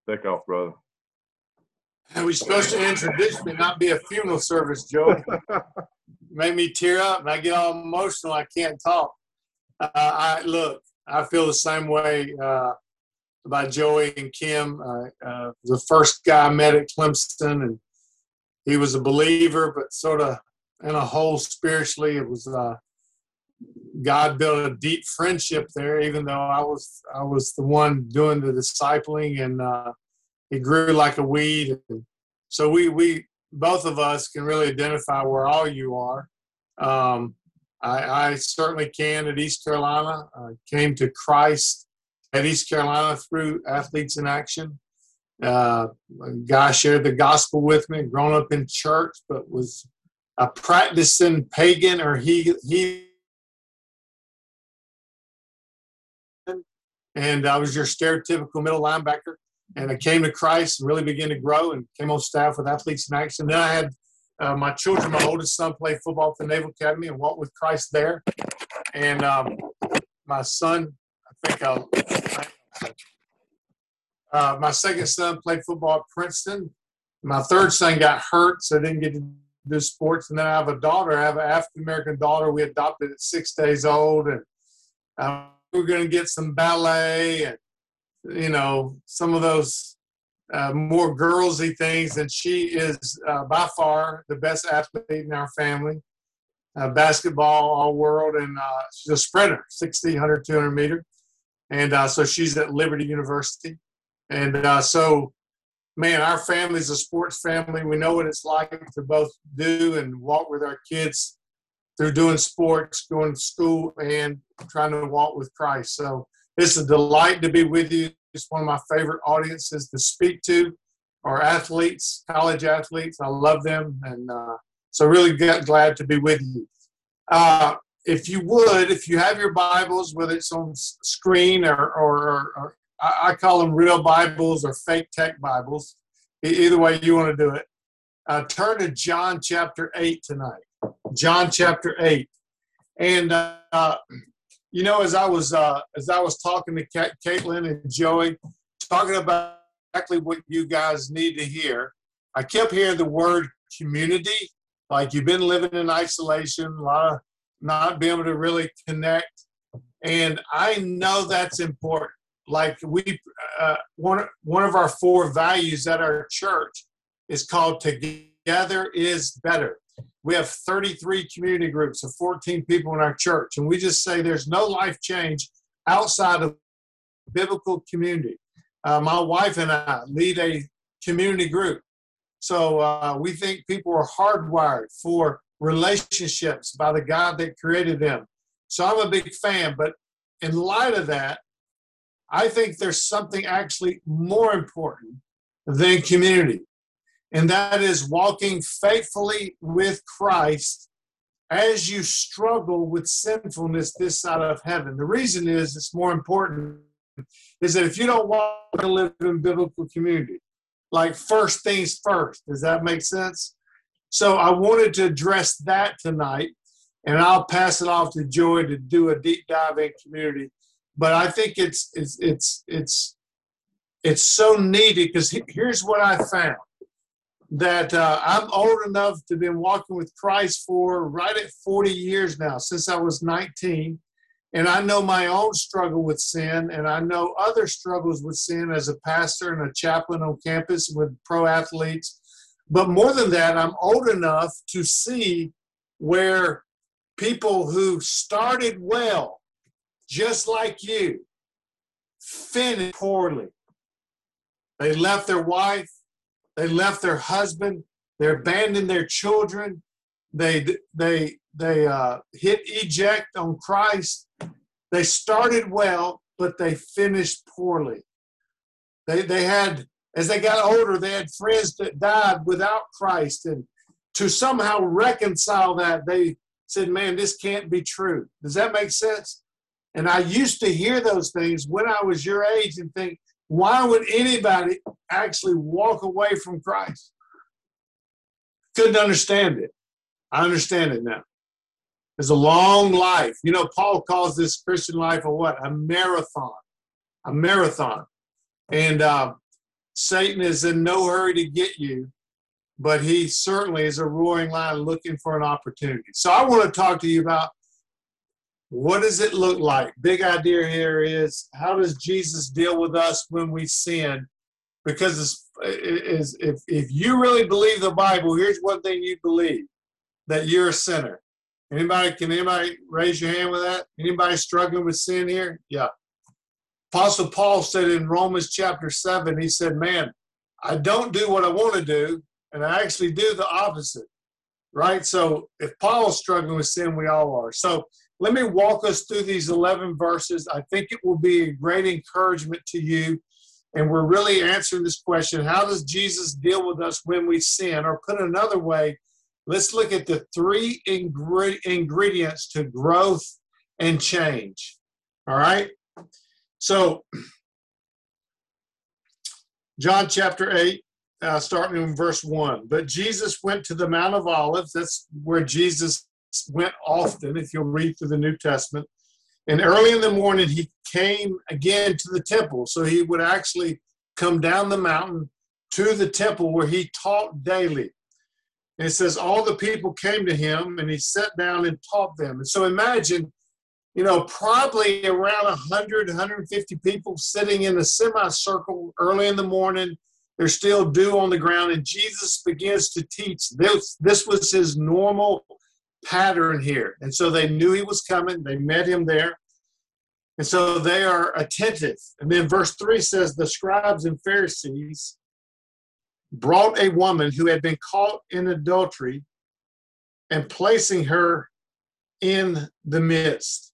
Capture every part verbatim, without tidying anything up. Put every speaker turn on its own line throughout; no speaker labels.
Take off, brother.
And we're supposed to introduce me, not be a funeral service, Joe. Make me tear up, and I get all emotional. I can't talk. Uh, I look. I feel the same way uh, about Joey and Kim. Uh, uh, the first guy I met at Clemson, and he was a believer, but sort of in a hole spiritually. It was uh, God built a deep friendship there, even though I was I was the one doing the discipling, and uh, it grew like a weed. And so we we both of us can really identify where all you are. Um, I, I certainly can at East Carolina. I came to Christ at East Carolina through Athletes in Action. Uh, a guy shared the gospel with me, grown up in church, but was a practicing pagan, or he he. And I was your stereotypical middle linebacker. And I came to Christ and really began to grow and came on staff with Athletes in Action. Then I had uh, my children, my oldest son played football at the Naval Academy and walked with Christ there. And um, my son, I think I'll, uh, my second son played football at Princeton. My third son got hurt, so I didn't get to do sports. And then I have a daughter. I have an African-American daughter we adopted at six days old. And uh, we're going to get some ballet and, you know, some of those uh, more girlsy things. And she is uh, by far the best athlete in our family. Uh, basketball, all world, and uh, she's a sprinter, sixty, one hundred, two hundred meter. And uh, so she's at Liberty University. And uh, so, man, our family's a sports family. We know what it's like to both do and walk with our kids through doing sports, going to school, and trying to walk with Christ. So it's a delight to be with you. It's one of my favorite audiences to speak to, are athletes, college athletes. I love them, and uh, so really get, glad to be with you. Uh, if you would, if you have your Bibles, whether it's on screen or, or, or I, I call them real Bibles or fake tech Bibles, either way you want to do it, uh, turn to John chapter eight tonight. John chapter eight. And, uh, you know, as I was uh, as I was talking to Kat, Caitlin and Joey, talking about exactly what you guys need to hear, I kept hearing the word community, like you've been living in isolation, a lot of not being able to really connect. And I know that's important. Like we, uh, one, one of our four values at our church is called Together is Better. We have thirty-three community groups of fourteen people in our church. And we just say there's no life change outside of biblical community. Uh, my wife and I lead a community group. So uh, we think people are hardwired for relationships by the God that created them. So I'm a big fan. But in light of that, I think there's something actually more important than community. And that is walking faithfully with Christ as you struggle with sinfulness this side of heaven. The reason is it's more important is that if you don't want to live in biblical community, like first things first, does that make sense? So I wanted to address that tonight, and I'll pass it off to Joy to do a deep dive in community. But I think it's it's it's it's it's so needed, because here's what I found. That uh, I'm old enough to have been walking with Christ for right at forty years now, since I was nineteen. And I know my own struggle with sin, and I know other struggles with sin as a pastor and a chaplain on campus with pro athletes. But more than that, I'm old enough to see where people who started well, just like you, finished poorly. They left their wife. They left their husband. They abandoned their children. They they they uh, hit eject on Christ. They started well, but they finished poorly. They they had, as they got older, they had friends that died without Christ, and to somehow reconcile that, they said, "Man, this can't be true." Does that make sense? And I used to hear those things when I was your age and think, why would anybody actually walk away from Christ? Couldn't understand it. I understand it now. It's a long life. You know, Paul calls this Christian life a what? A marathon. A marathon. And uh, Satan is in no hurry to get you, but he certainly is a roaring lion looking for an opportunity. So I want to talk to you about what does it look like? Big idea here is, how does Jesus deal with us when we sin? Because it's, it's, if, if you really believe the Bible, here's one thing you believe, that you're a sinner. Anybody, can anybody raise your hand with that? Anybody struggling with sin here? Yeah. Apostle Paul said in Romans chapter seven, he said, man, I don't do what I want to do, and I actually do the opposite, right? So if Paul's struggling with sin, we all are. So let me walk us through these eleven verses. I think it will be a great encouragement to you. And we're really answering this question, how does Jesus deal with us when we sin? Or put another way, let's look at the three ingre- ingredients to growth and change. All right? So, John chapter eight, uh, starting in verse one. But Jesus went to the Mount of Olives. That's where Jesus went often, if you'll read through the New Testament. And early in the morning, he came again to the temple. So he would actually come down the mountain to the temple where he taught daily. And it says all the people came to him, and he sat down and taught them. And so imagine, you know, probably around one hundred, one hundred fifty people sitting in a semicircle early in the morning. There's still dew on the ground, and Jesus begins to teach. This, this was his normal pattern here. And so they knew he was coming. They met him there. And so they are attentive. And then verse three says, the scribes and Pharisees brought a woman who had been caught in adultery, and placing her in the midst.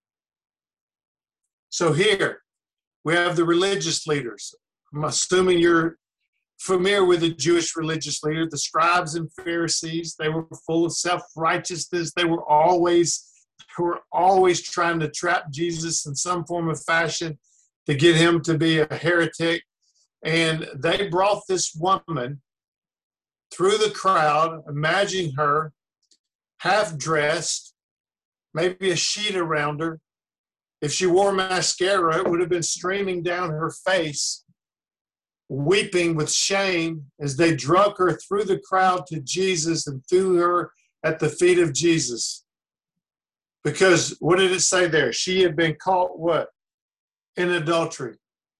So here we have the religious leaders. I'm assuming you're familiar with the Jewish religious leaders, the scribes and Pharisees. They were full of self-righteousness. They were always, they were always trying to trap Jesus in some form of fashion to get him to be a heretic. And they brought this woman through the crowd, imagine her half-dressed, maybe a sheet around her. If she wore mascara, it would have been streaming down her face, weeping with shame as they drug her through the crowd to Jesus and threw her at the feet of Jesus. Because what did it say there? She had been caught what? In adultery.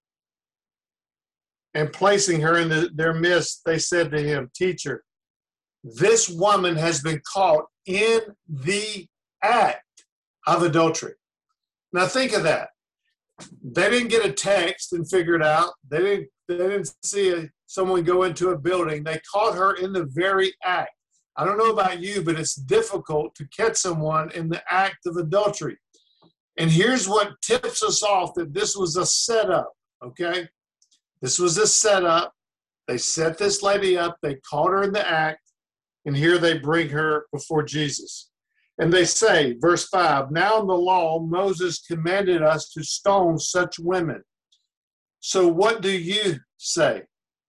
And placing her in the, their midst, they said to him, Teacher, this woman has been caught in the act of adultery. Now think of that. They didn't get a text and figure it out. They didn't, they didn't see a, someone go into a building. They caught her in the very act. I don't know about you, but it's difficult to catch someone in the act of adultery. And here's what tips us off that this was a setup, okay? This was a setup. They set this lady up. They caught her in the act. And here they bring her before Jesus. And they say, verse five, now in the law, Moses commanded us to stone such women. So what do you say?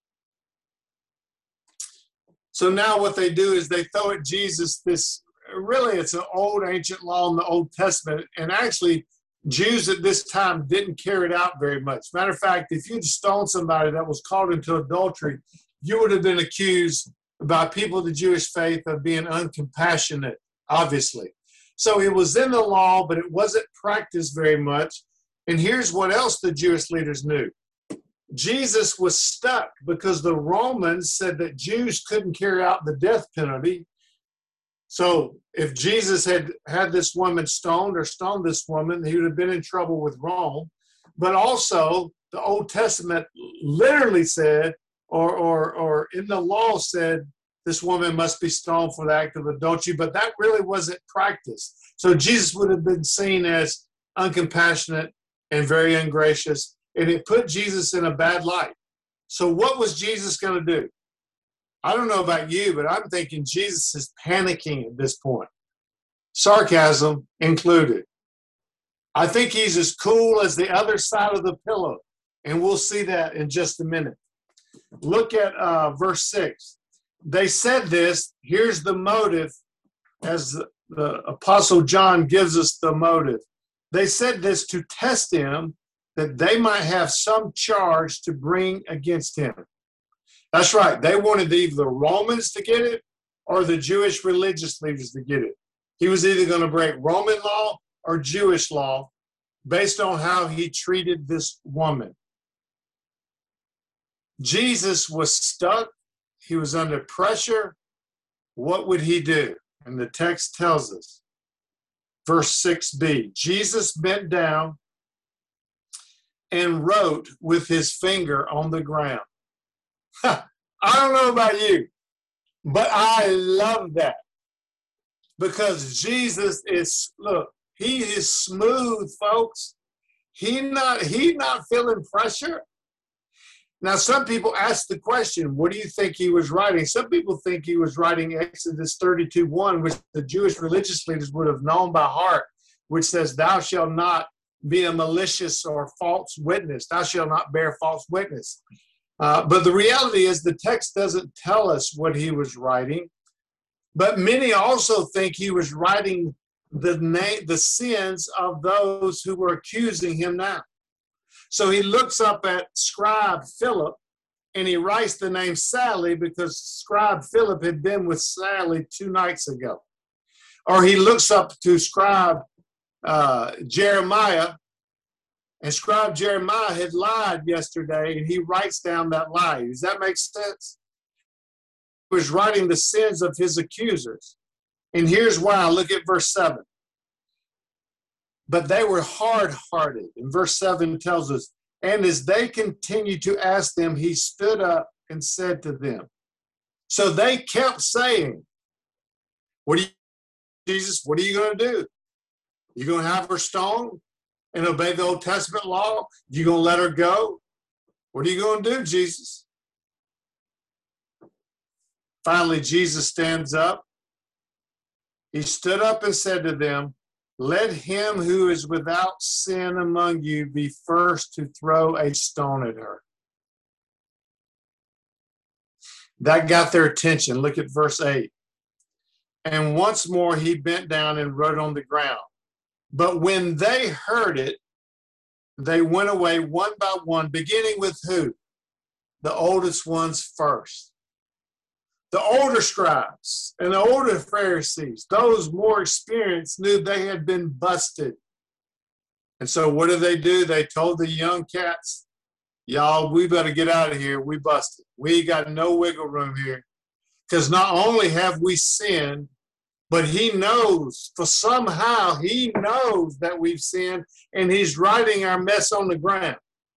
So now what they do is they throw at Jesus this, really it's an old ancient law in the Old Testament. And actually, Jews at this time didn't carry it out very much. Matter of fact, if you'd stoned somebody that was caught into adultery, you would have been accused by people of the Jewish faith of being uncompassionate, obviously. So it was in the law, but it wasn't practiced very much. And here's what else the Jewish leaders knew. Jesus was stuck because the Romans said that Jews couldn't carry out the death penalty. So if Jesus had had this woman stoned or stoned this woman, he would have been in trouble with Rome. But also, the Old Testament literally said, or, or, or in the law said, this woman must be stoned for the act of adultery, but that really wasn't practiced. So Jesus would have been seen as uncompassionate and very ungracious, and it put Jesus in a bad light. So what was Jesus going to do? I don't know about you, but I'm thinking Jesus is panicking at this point. Sarcasm included. I think he's as cool as the other side of the pillow, and we'll see that in just a minute. Look at uh, verse six. They said this, here's the motive, as the, the Apostle John gives us the motive. They said this to test him, that they might have some charge to bring against him. That's right. They wanted either the Romans to get it or the Jewish religious leaders to get it. He was either going to break Roman law or Jewish law based on how he treated this woman. Jesus was stuck. He was under pressure. What would he do? And the text tells us, verse six b, Jesus bent down and wrote with his finger on the ground. I don't know about you, but I love that. Because Jesus is, look, he is smooth, folks. He not, he not feeling pressure. Now, some people ask the question, what do you think he was writing? Some people think he was writing Exodus thirty-two one, which the Jewish religious leaders would have known by heart, which says, thou shalt not be a malicious or false witness. Thou shalt not bear false witness. Uh, but the reality is the text doesn't tell us what he was writing. But many also think he was writing the name, the sins of those who were accusing him now. So he looks up at scribe Philip and he writes the name Sally because scribe Philip had been with Sally two nights ago. Or he looks up to scribe uh, Jeremiah, and scribe Jeremiah had lied yesterday and he writes down that lie. Does that make sense? He was writing the sins of his accusers. And here's why. Look at verse seven. But they were hard-hearted. And verse seven tells us, and as they continued to ask them, he stood up and said to them. So they kept saying, what are you, Jesus, what are you going to do? You going to have her stoned and obey the Old Testament law? You going to let her go? What are you going to do, Jesus? Finally, Jesus stands up. He stood up and said to them, let him who is without sin among you be first to throw a stone at her. That got their attention. Look at verse eight. And once more he bent down and wrote on the ground. But when they heard it, they went away one by one, beginning with who? The oldest ones first. The older scribes and the older Pharisees, those more experienced, knew they had been busted. And so what did they do? They told the young cats, y'all, we better get out of here. We busted. We got no wiggle room here. Because not only have we sinned, but he knows, for somehow he knows that we've sinned, and he's writing our mess on the ground.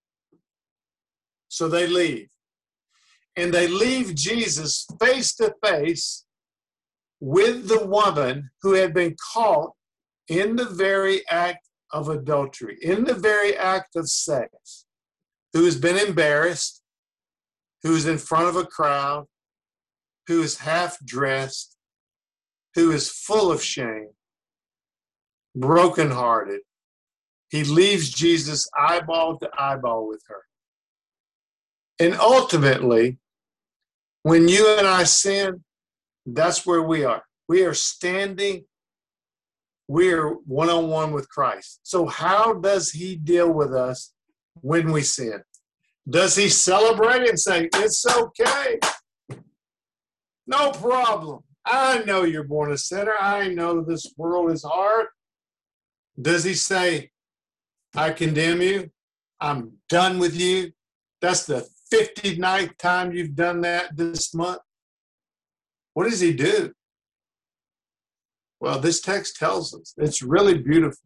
So they leave. And they leave Jesus face to face with the woman who had been caught in the very act of adultery, in the very act of sex, who has been embarrassed, who is in front of a crowd, who is half dressed, who is full of shame, brokenhearted. He leaves Jesus eyeball to eyeball with her. And ultimately, when you and I sin, that's where we are. We are standing, we are one-on-one with Christ. So how does he deal with us when we sin? Does he celebrate and say, it's okay? No problem. I know you're born a sinner. I know this world is hard. Does he say, I condemn you? I'm done with you? That's the fifty-ninth time you've done that this month. What does he do? Well, this text tells us. It's really beautiful.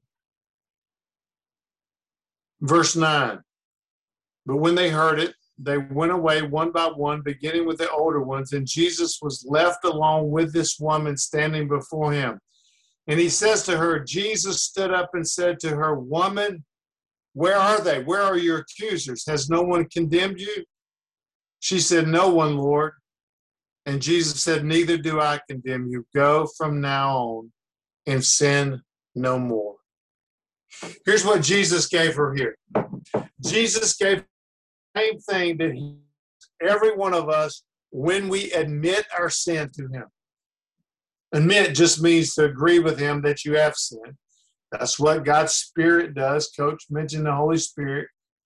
Verse nine. But when they heard it, they went away one by one, beginning with the older ones, and Jesus was left alone with this woman standing before him. And he says to her, Jesus stood up and said to her, woman, where are they? Where are your accusers? Has no one condemned you? She said, no one, Lord. And Jesus said, neither do I condemn you. Go from now on and sin no more. Here's what Jesus gave her here. Jesus gave the same thing that he, every one of us, when we admit our sin to him. Admit just means to agree with him that you have sinned. That's what God's Spirit does. Coach mentioned the Holy Spirit.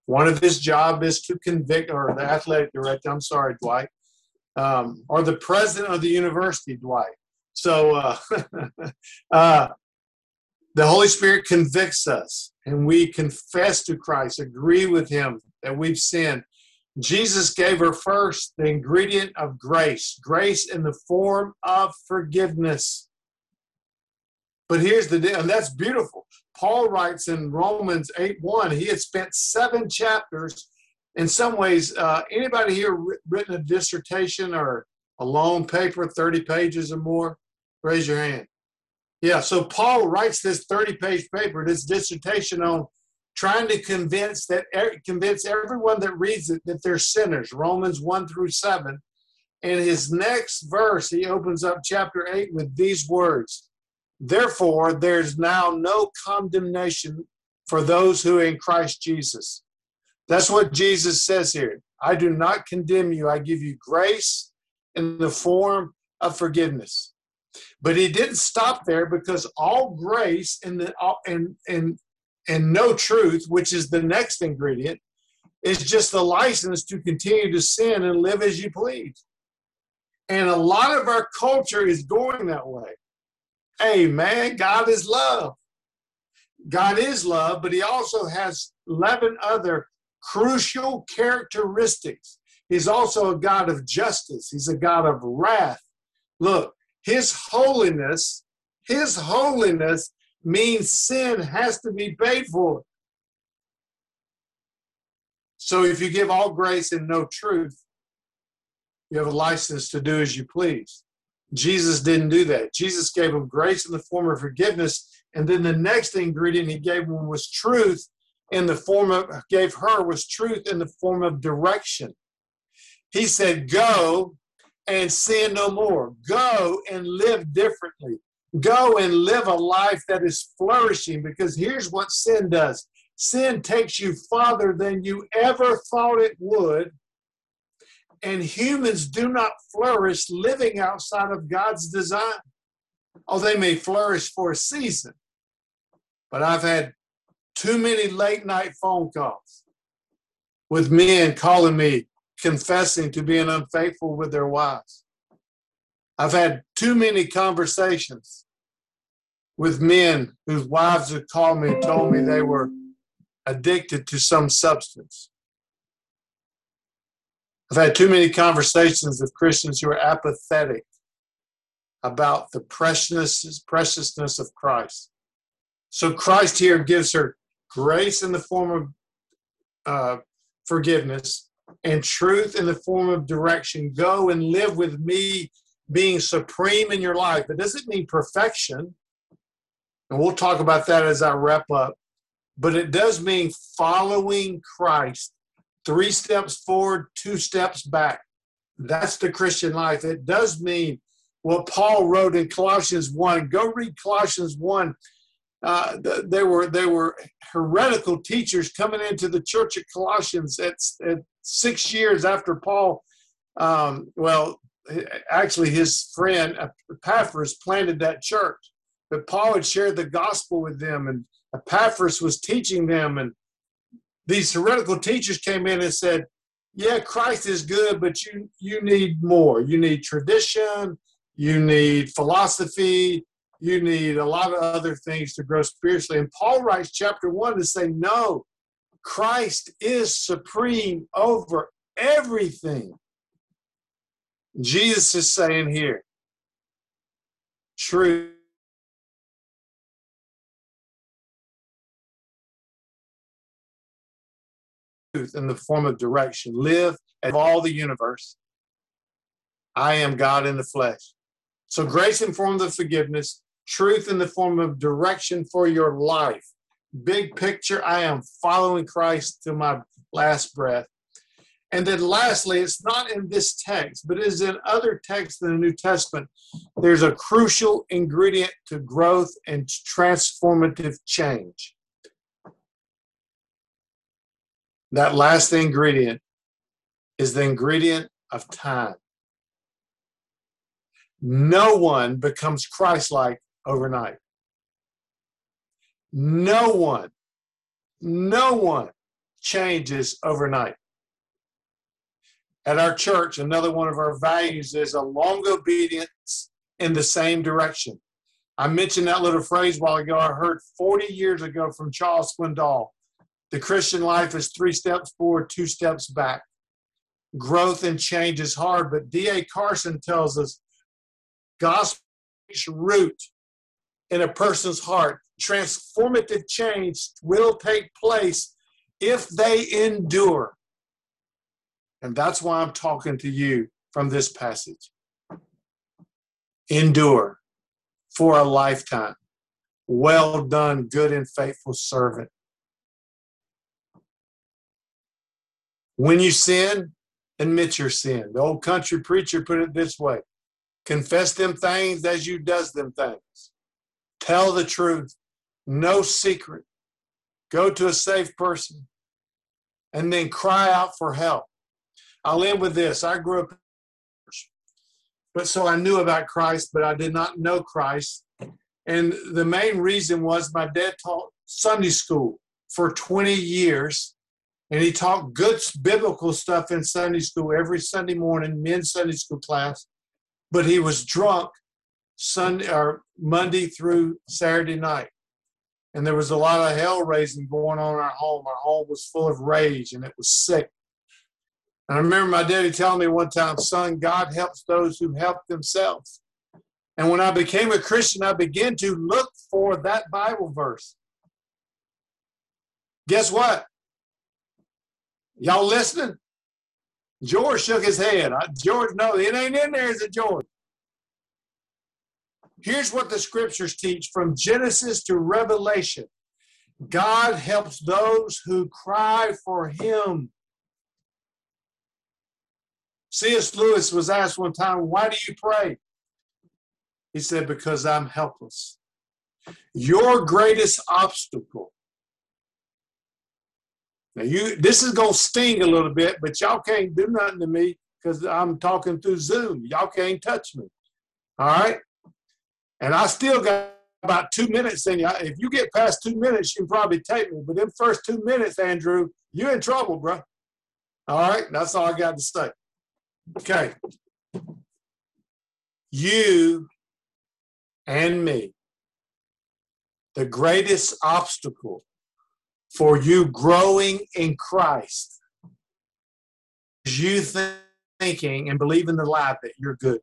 One of his job is to convict, or the athletic director, I'm sorry, Dwight, um, or the president of the university, Dwight. So uh, uh, the Holy Spirit convicts us, and we confess to Christ, agree with him that we've sinned. Jesus gave her first the ingredient of grace, grace in the form of forgiveness. But here's the deal, and that's beautiful. Paul writes in Romans eight one, he had spent seven chapters. In some ways, uh, anybody here written a dissertation or a long paper, thirty pages or more? Raise your hand. Yeah, so Paul writes this thirty-page paper, this dissertation on trying to convince that convince everyone that reads it that they're sinners, Romans one through seven. And his next verse, he opens up chapter eight with these words: therefore, there's now no condemnation for those who are in Christ Jesus. That's what Jesus says here. I do not condemn you. I give you grace in the form of forgiveness. But he didn't stop there, because all grace and the and and and no truth, which is the next ingredient, is just the license to continue to sin and live as you please. And a lot of our culture is going that way. Hey, man, God is love. God is love, but he also has eleven other crucial characteristics. He's also a God of justice. He's a God of wrath. Look, his holiness, his holiness means sin has to be paid for. So if you give all grace and no truth, you have a license to do as you please. Jesus didn't do that. Jesus gave him grace in the form of forgiveness, and then the next ingredient he gave him was truth in the form of, gave her was truth in the form of direction. He said, go and sin no more. Go and live differently. Go and live a life that is flourishing, because here's what sin does. Sin takes you farther than you ever thought it would, and humans do not flourish living outside of God's design. Oh, they may flourish for a season, but I've had too many late night phone calls with men calling me, confessing to being unfaithful with their wives. I've had too many conversations with men whose wives have called me and told me they were addicted to some substance. I've had too many conversations with Christians who are apathetic about the preciousness, preciousness of Christ. So Christ here gives her grace in the form of uh, forgiveness and truth in the form of direction. Go and live with me being supreme in your life. It doesn't mean perfection, and we'll talk about that as I wrap up, but it does mean following Christ. Three steps forward, two steps back. That's the Christian life. It does mean what Paul wrote in Colossians one. Go read Colossians one. Uh, there were there were heretical teachers coming into the church at Colossians at, at six years after Paul, um, well, actually his friend Epaphras planted that church. But Paul had shared the gospel with them, and Epaphras was teaching them, and these heretical teachers came in and said, yeah, Christ is good, but you you need more. You need tradition, you need philosophy, you need a lot of other things to grow spiritually. And Paul writes chapter one to say, no, Christ is supreme over everything. Jesus is saying here, truth in the form of direction. Live of all the universe. I am God in the flesh. So grace in form of forgiveness, truth in the form of direction for your life. Big picture, I am following Christ to my last breath. And then lastly, it's not in this text, but it is in other texts in the New Testament. There's a crucial ingredient to growth and transformative change. That last ingredient is the ingredient of time. No one becomes Christ-like overnight. No one, no one. changes overnight. At our church, another one of our values is a long obedience in the same direction. I mentioned that little phrase a while ago. I heard forty years ago from Charles Swindoll. The Christian life is three steps forward, two steps back. Growth and change is hard, but D A Carson tells us gospel takes root in a person's heart. Transformative change will take place if they endure. And that's why I'm talking to you from this passage. Endure for a lifetime. Well done, good and faithful servant. When you sin, admit your sin. The old country preacher put it this way: confess them things as you does them things. Tell the truth. No secret. Go to a safe person. And then cry out for help. I'll end with this. I grew up in church, but so I knew about Christ, but I did not know Christ. And the main reason was my dad taught Sunday school for twenty years. And he taught good biblical stuff in Sunday school every Sunday morning, men's Sunday school class. But he was drunk Sunday or Monday through Saturday night. And there was a lot of hell raising going on in our home. Our home was full of rage and it was sick. And I remember my daddy telling me one time, son, God helps those who help themselves. And when I became a Christian, I began to look for that Bible verse. Guess what? Y'all listening? George shook his head. I, George, no, it ain't in there, is it, George? Here's what the scriptures teach from Genesis to Revelation. God helps those who cry for him. C S Lewis was asked one time, why do you pray? He said, because I'm helpless. Your greatest obstacle. Now, you, this is going to sting a little bit, but y'all can't do nothing to me because I'm talking through Zoom. Y'all can't touch me. All right? And I still got about two minutes in you. If you get past two minutes, you can probably take me. But them first two minutes, Andrew, you're in trouble, bro. All right? That's all I got to say. Okay. You and me, the greatest obstacle for you growing in Christ is you thinking and believing the lie that you're good,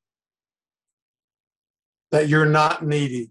that you're not needy.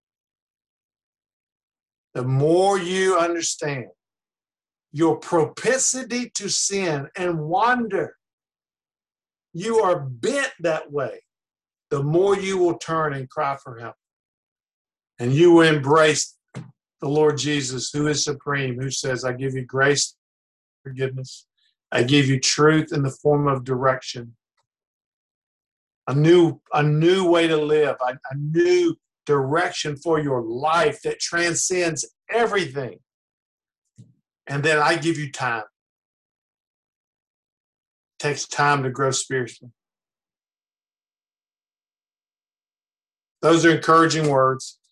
The more you understand your propensity to sin and wander, you are bent that way, the more you will turn and cry for help. And you will embrace the Lord Jesus, who is supreme, who says, I give you grace, forgiveness. I give you truth in the form of direction. A new, a new way to live, a, a new direction for your life that transcends everything. And then I give you time. It takes time to grow spiritually. Those are encouraging words.